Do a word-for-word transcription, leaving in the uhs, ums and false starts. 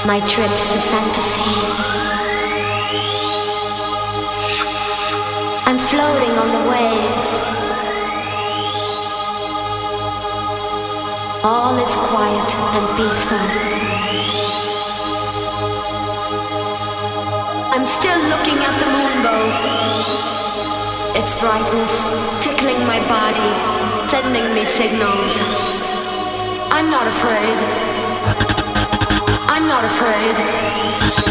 my trip to fantasy. I'm floating on the waves. All is quiet and peaceful. I'm still looking at the moonbow. Its brightness tickling my body, sending me signals. I'm not afraid. I'm not afraid.